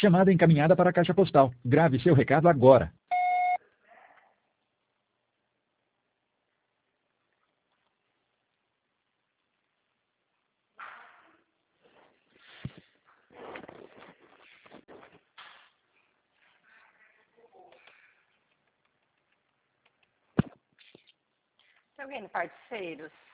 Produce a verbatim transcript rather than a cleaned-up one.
Chamada encaminhada para a caixa postal. Grave seu recado agora. Tem alguém no Parceiros?